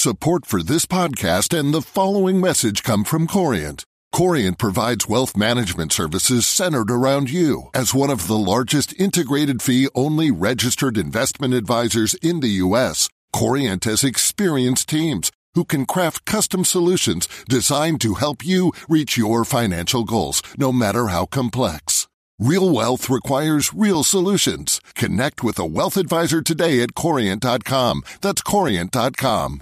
Support for this podcast and the following message come from Corient. Corient provides wealth management services centered around you. As one of the largest integrated fee-only registered investment advisors in the U.S., Corient has experienced teams who can craft custom solutions designed to help you reach your financial goals, no matter how complex. Real wealth requires real solutions. Connect with a wealth advisor today at Corient.com. That's Corient.com.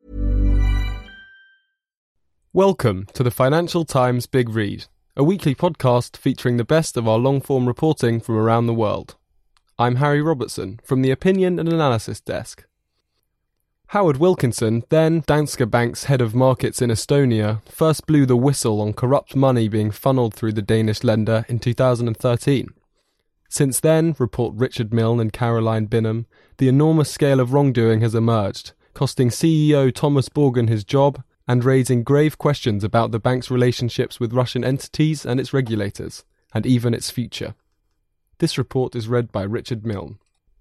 Welcome to the Financial Times Big Read, a weekly podcast featuring the best of our long-form reporting from around the world. I'm Harry Robertson from the Opinion and Analysis Desk. Howard Wilkinson, then Danske Bank's head of markets in Estonia, first blew the whistle on corrupt money being funneled through the Danish lender in 2013. Since then, report Richard Milne and Caroline Binham, the enormous scale of wrongdoing has emerged, costing CEO Thomas Borgen his job and raising grave questions about the bank's relationships with Russian entities and its regulators, and even its future. This report is read by Richard Milne.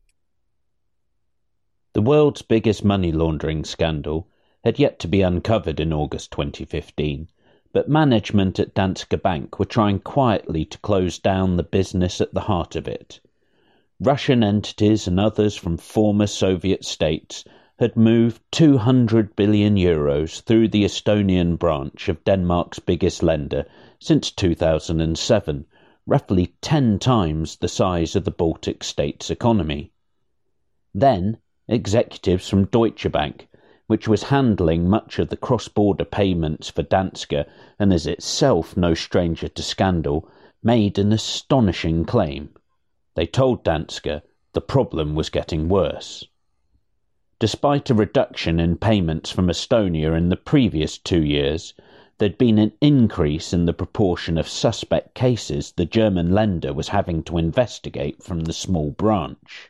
The world's biggest money laundering scandal had yet to be uncovered in August 2015, but management at Danske Bank were trying quietly to close down the business at the heart of it. Russian entities and others from former Soviet states had moved 200 billion euros through the Estonian branch of Denmark's biggest lender since 2007, roughly 10 times the size of the Baltic states' economy. Then, executives from Deutsche Bank, which was handling much of the cross-border payments for Danske and is itself no stranger to scandal, made an astonishing claim. They told Danske the problem was getting worse. Despite a reduction in payments from Estonia in the previous 2 years, there'd been an increase in the proportion of suspect cases the German lender was having to investigate from the small branch.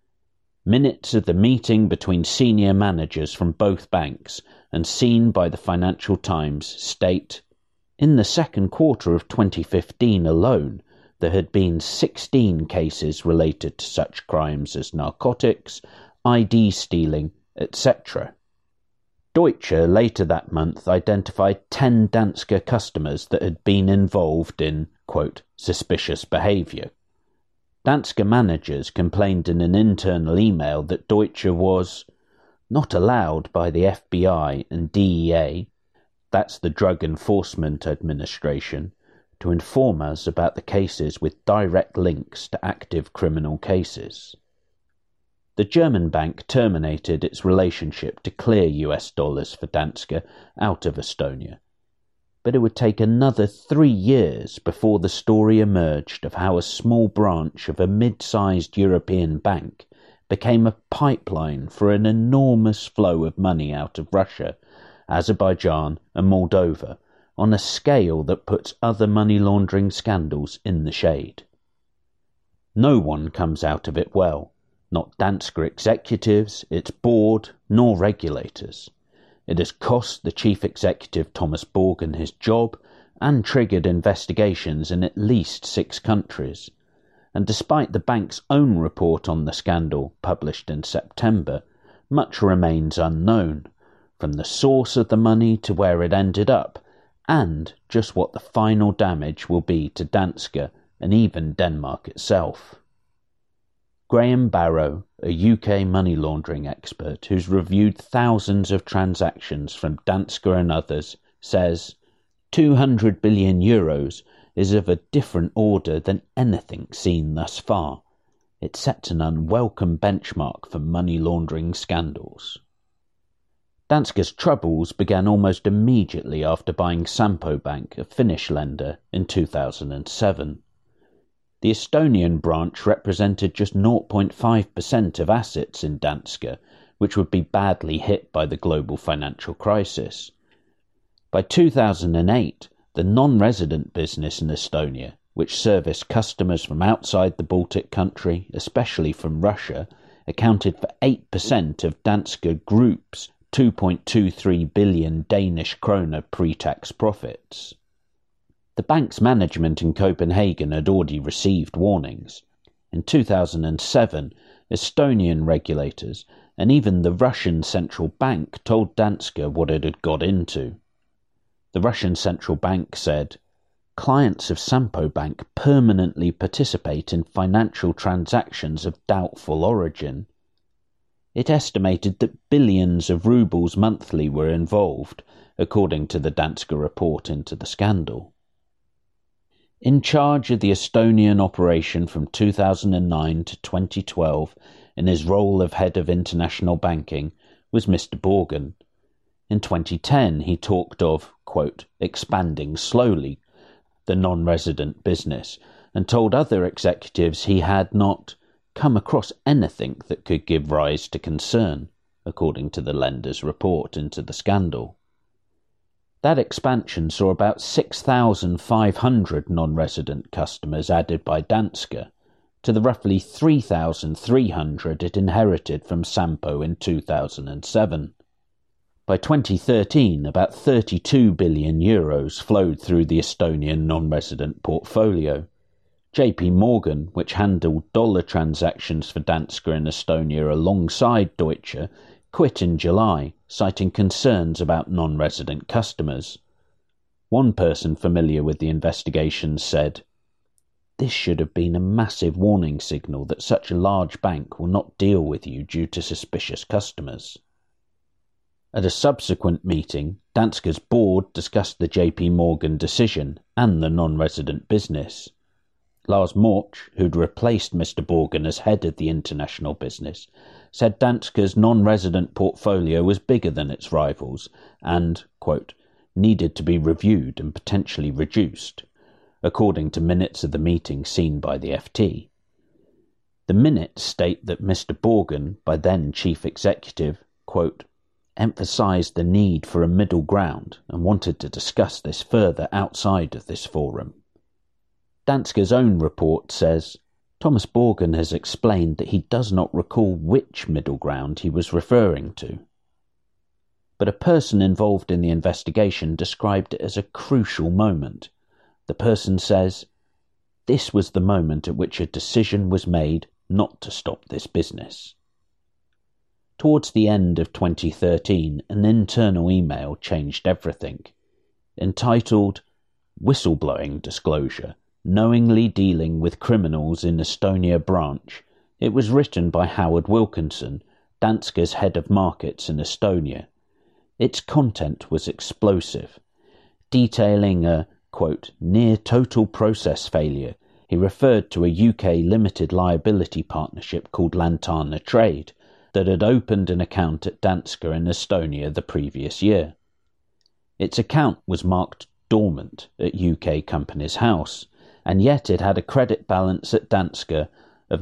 Minutes of the meeting between senior managers from both banks and seen by the Financial Times state, in the second quarter of 2015 alone, there had been 16 cases related to such crimes as narcotics, ID stealing, etc. Deutsche later that month identified 10 Danske customers that had been involved in, quote, suspicious behaviour. Danske managers complained in an internal email that Deutsche was not allowed by the FBI and DEA, that's the Drug Enforcement Administration, to inform us about the cases with direct links to active criminal cases. The German bank terminated its relationship to clear US dollars for Danske out of Estonia. But it would take another 3 years before the story emerged of how a small branch of a mid-sized European bank became a pipeline for an enormous flow of money out of Russia, Azerbaijan and Moldova on a scale that puts other money laundering scandals in the shade. No one comes out of it well. Not Danske executives, its board, nor regulators. It has cost the chief executive Thomas Borgen his job and triggered investigations in at least 6 countries. And despite the bank's own report on the scandal, published in September, much remains unknown, from the source of the money to where it ended up, and just what the final damage will be to Danske and even Denmark itself. Graham Barrow, a UK money laundering expert who's reviewed thousands of transactions from Danske and others, says 200 billion euros is of a different order than anything seen thus far. It sets an unwelcome benchmark for money laundering scandals. Danske's troubles began almost immediately after buying Sampo Bank, a Finnish lender, in 2007. The Estonian branch represented just 0.5% of assets in Danske, which would be badly hit by the global financial crisis. By 2008, the non-resident business in Estonia, which serviced customers from outside the Baltic country, especially from Russia, accounted for 8% of Danske Group's 2.23 billion Danish kroner pre-tax profits. The bank's management in Copenhagen had already received warnings. In 2007, Estonian regulators and even the Russian central bank told Danske what it had got into. The Russian central bank said, "Clients of Sampo Bank permanently participate in financial transactions of doubtful origin." It estimated that billions of rubles monthly were involved, according to the Danske report into the scandal. In charge of the Estonian operation from 2009 to 2012, in his role of head of international banking, was Mr. Borgen. In 2010 he talked of, quote, expanding slowly the non-resident business, and told other executives he had not come across anything that could give rise to concern, according to the lender's report into the scandal. That expansion saw about 6,500 non-resident customers added by Danske to the roughly 3,300 it inherited from Sampo in 2007. By 2013, about €32 billion flowed through the Estonian non-resident portfolio. JP Morgan, which handled dollar transactions for Danske in Estonia alongside Deutsche, quit in July, citing concerns about non-resident customers. One person familiar with the investigation said, "This should have been a massive warning signal that such a large bank will not deal with you due to suspicious customers." At a subsequent meeting, Danske's board discussed the JP Morgan decision and the non-resident business. Lars Morch, who'd replaced Mr. Borgen as head of the international business, said Danske's non-resident portfolio was bigger than its rivals and, quote, needed to be reviewed and potentially reduced, according to minutes of the meeting seen by the FT. The minutes state that Mr. Borgen, by then chief executive, quote, emphasised the need for a middle ground and wanted to discuss this further outside of this forum. Danske's own report says, Thomas Borgen has explained that he does not recall which middle ground he was referring to. But a person involved in the investigation described it as a crucial moment. The person says, "This was the moment at which a decision was made not to stop this business." Towards the end of 2013, an internal email changed everything. Entitled, "Whistleblowing Disclosure, Knowingly Dealing with Criminals in Estonia Branch," it was written by Howard Wilkinson, Danske's head of markets in Estonia. Its content was explosive. Detailing a, quote, near total process failure, he referred to a UK limited liability partnership called Lantana Trade that had opened an account at Danske in Estonia the previous year. Its account was marked dormant at UK Companies House, and yet it had a credit balance at Danske of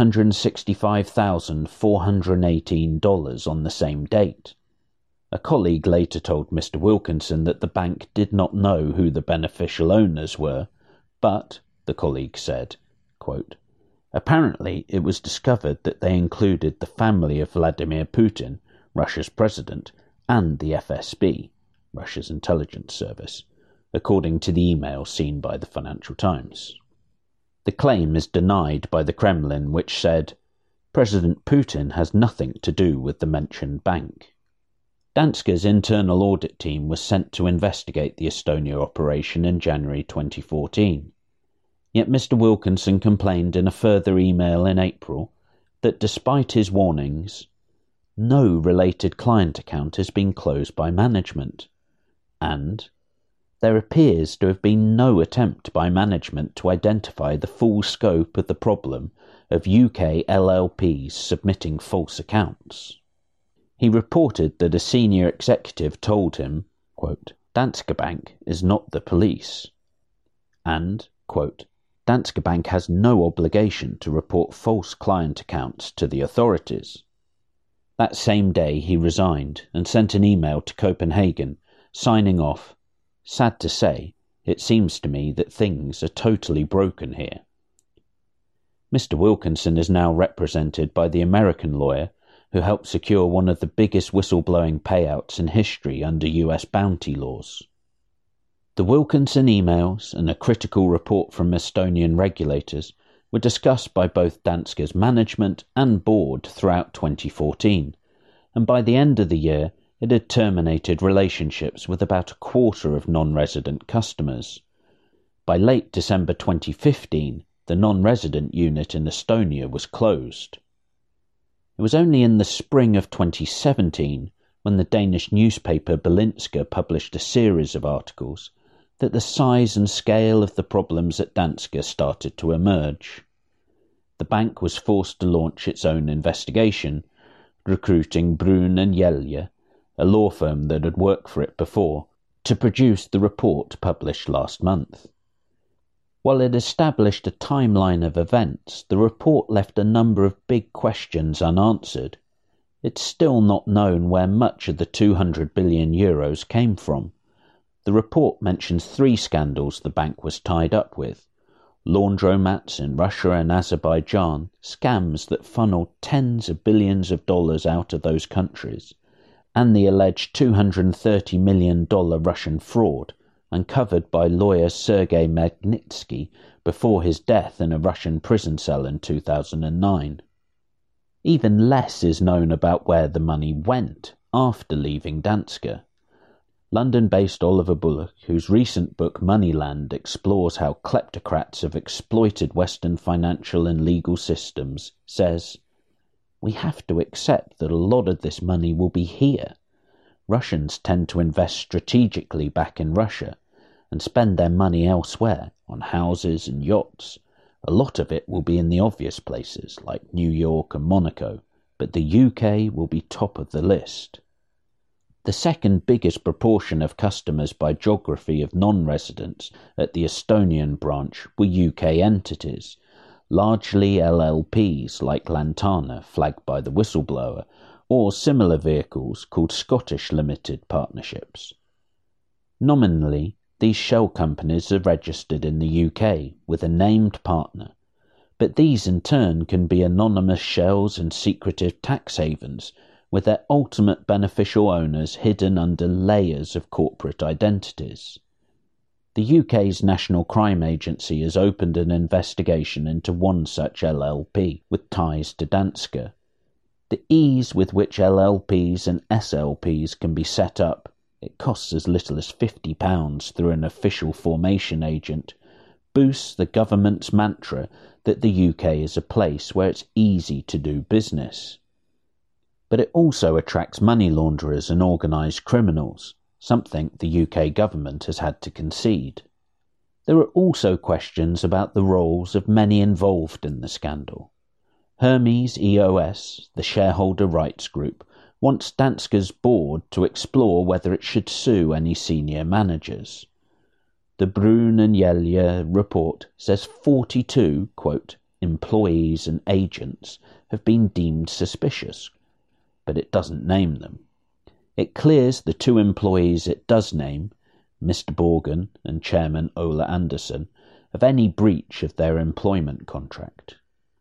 $965,418 on the same date. A colleague later told Mr. Wilkinson that the bank did not know who the beneficial owners were, but, the colleague said, quote, apparently it was discovered that they included the family of Vladimir Putin, Russia's president, and the FSB, Russia's intelligence service, according to the email seen by the Financial Times. The claim is denied by the Kremlin, which said, President Putin has nothing to do with the mentioned bank. Danske's internal audit team was sent to investigate the Estonia operation in January 2014. Yet Mr. Wilkinson complained in a further email in April that despite his warnings, no related client account has been closed by management, and there appears to have been no attempt by management to identify the full scope of the problem of UK LLPs submitting false accounts. He reported that a senior executive told him, quote, Danske Bank is not the police, and, quote, Danske Bank has no obligation to report false client accounts to the authorities. That same day he resigned and sent an email to Copenhagen, signing off, sad to say, it seems to me that things are totally broken here. Mr. Wilkinson is now represented by the American lawyer who helped secure one of the biggest whistleblowing payouts in history under US bounty laws. The Wilkinson emails and a critical report from Estonian regulators were discussed by both Danske's management and board throughout 2014, and by the end of the year it had terminated relationships with about a quarter of non-resident customers. By late December 2015, the non-resident unit in Estonia was closed. It was only in the spring of 2017, when the Danish newspaper Berlingske published a series of articles, that the size and scale of the problems at Danske started to emerge. The bank was forced to launch its own investigation, recruiting Bruun and Hjelje, a law firm that had worked for it before, to produce the report published last month. While it established a timeline of events, the report left a number of big questions unanswered. It's still not known where much of the €200 billion came from. The report mentions 3 scandals the bank was tied up with: laundromats in Russia and Azerbaijan, scams that funneled tens of billions of dollars out of those countries, and the alleged $230 million Russian fraud uncovered by lawyer Sergei Magnitsky before his death in a Russian prison cell in 2009. Even less is known about where the money went after leaving Danske. London-based Oliver Bullock, whose recent book Moneyland explores how kleptocrats have exploited Western financial and legal systems, says, "We have to accept that a lot of this money will be here. Russians tend to invest strategically back in Russia and spend their money elsewhere, on houses and yachts. A lot of it will be in the obvious places, like New York and Monaco, but the UK will be top of the list." The second biggest proportion of customers by geography of non-residents at the Estonian branch were UK entities, largely LLPs like Lantana, flagged by the whistleblower, or similar vehicles called Scottish Limited Partnerships. Nominally, these shell companies are registered in the UK with a named partner, but these in turn can be anonymous shells and secretive tax havens, with their ultimate beneficial owners hidden under layers of corporate identities. The UK's National Crime Agency has opened an investigation into one such LLP with ties to Danske. The ease with which LLPs and SLPs can be set up, it costs as little as £50 through an official formation agent, boosts the government's mantra that the UK is a place where it's easy to do business. But it also attracts money launderers and organised criminals, something the UK government has had to concede. There are also questions about the roles of many involved in the scandal. Hermes EOS, the shareholder rights group, wants Danske's board to explore whether it should sue any senior managers. The Bruun and Hjelje report says 42, quote, employees and agents have been deemed suspicious, but it doesn't name them. It clears the 2 employees it does name, Mr. Borgen and Chairman Ola Anderson, of any breach of their employment contract.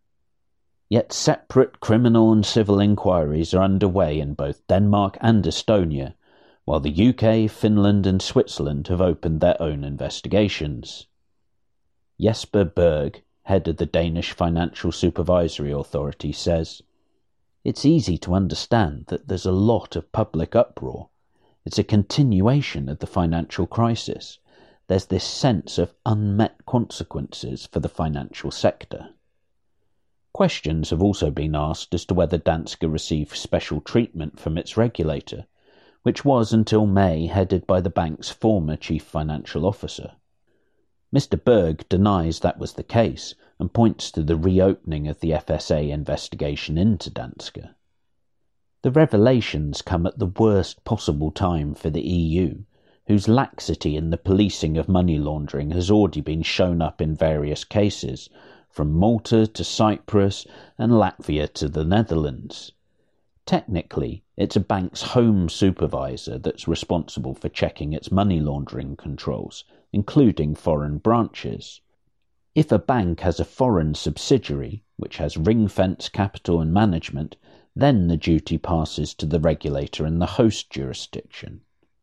Yet separate criminal and civil inquiries are underway in both Denmark and Estonia, while the UK, Finland and Switzerland have opened their own investigations. Jesper Berg, head of the Danish Financial Supervisory Authority, says, "It's easy to understand that there's a lot of public uproar. It's a continuation of the financial crisis. There's this sense of unmet consequences for the financial sector." Questions have also been asked as to whether Danske received special treatment from its regulator, which was until May headed by the bank's former chief financial officer. Mr. Berg denies that was the case and points to the reopening of the FSA investigation into Danske. The revelations come at the worst possible time for the EU, whose laxity in the policing of money laundering has already been shown up in various cases, from Malta to Cyprus and Latvia to the Netherlands. Technically, it's a bank's home supervisor that's responsible for checking its money laundering controls, including foreign branches. If a bank has a foreign subsidiary, which has ring-fence capital and management, then the duty passes to the regulator in the host jurisdiction.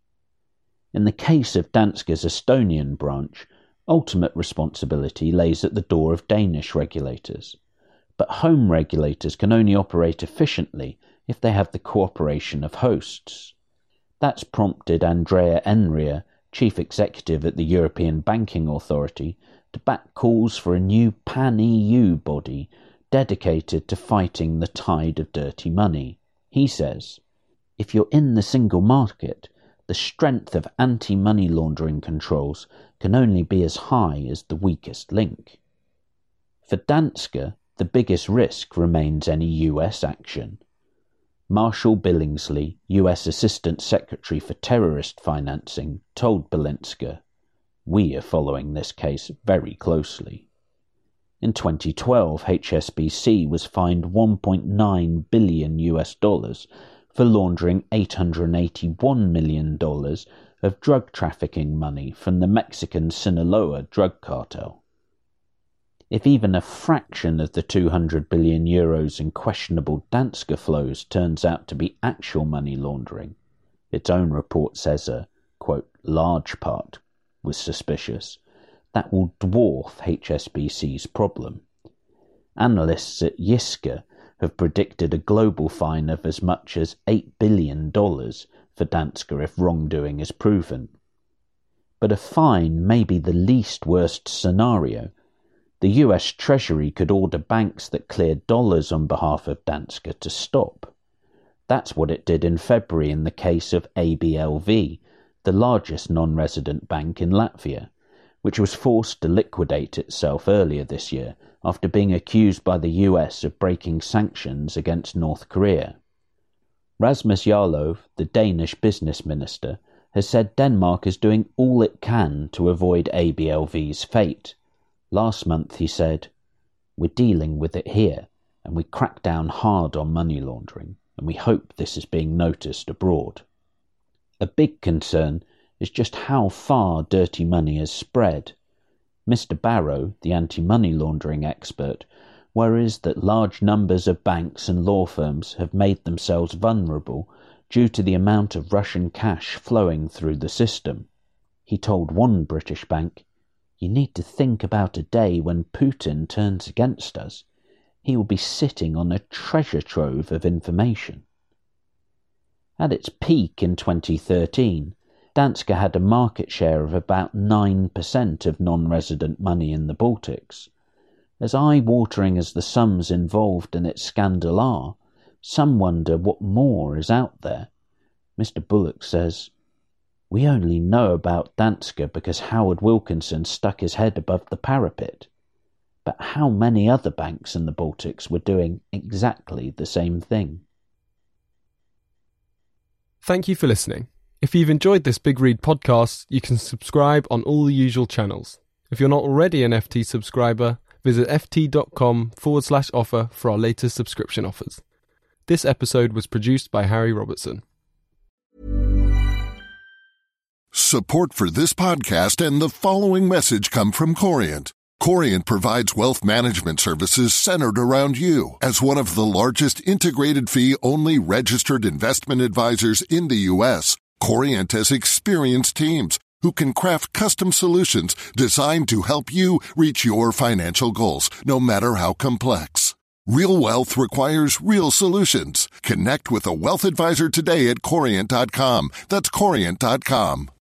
In the case of Danske's Estonian branch, ultimate responsibility lays at the door of Danish regulators, but home regulators can only operate efficiently if they have the cooperation of hosts. That's prompted Andrea Enria, chief executive at the European Banking Authority, to back calls for a new pan-EU body dedicated to fighting the tide of dirty money. He says, "If you're in the single market, the strength of anti-money laundering controls can only be as high as the weakest link." For Danske, the biggest risk remains any US action. Marshall Billingsley, US Assistant Secretary for Terrorist Financing, told Berlingske, "We are following this case very closely." In 2012, HSBC was fined $1.9 billion for laundering $881 million of drug trafficking money from the Mexican Sinaloa drug cartel. If even a fraction of the €200 billion in questionable Danske flows turns out to be actual money laundering, its own report says a, quote, large part was suspicious, that will dwarf HSBC's problem. Analysts at Jyske have predicted a global fine of as much as $8 billion for Danske if wrongdoing is proven. But a fine may be the least worst scenario. The US Treasury could order banks that cleared dollars on behalf of Danske to stop. That's what it did in February in the case of ABLV, the largest non-resident bank in Latvia, which was forced to liquidate itself earlier this year after being accused by the US of breaking sanctions against North Korea. Rasmus Jarlov, the Danish business minister, has said Denmark is doing all it can to avoid ABLV's fate. Last month he said, "We're dealing with it here, and we crack down hard on money laundering, and we hope this is being noticed abroad." A big concern is just how far dirty money has spread. Mr. Barrow, the anti-money laundering expert, worries that large numbers of banks and law firms have made themselves vulnerable due to the amount of Russian cash flowing through the system. He told one British bank, "You need to think about a day when Putin turns against us. He will be sitting on a treasure trove of information." At its peak in 2013, Danske had a market share of about 9% of non-resident money in the Baltics. As eye-watering as the sums involved in its scandal are, some wonder what more is out there. Mr. Bullock says, "We only know about Danske because Howard Wilkinson stuck his head above the parapet. But how many other banks in the Baltics were doing exactly the same thing?" Thank you for listening. If you've enjoyed this Big Read podcast, you can subscribe on all the usual channels. If you're not already an FT subscriber, visit ft.com/offer for our latest subscription offers. This episode was produced by Harry Robertson. Support for this podcast and the following message come from Corient. Corient provides wealth management services centered around you. As one of the largest integrated fee-only registered investment advisors in the U.S., Corient has experienced teams who can craft custom solutions designed to help you reach your financial goals, no matter how complex. Real wealth requires real solutions. Connect with a wealth advisor today at Corient.com. That's Corient.com.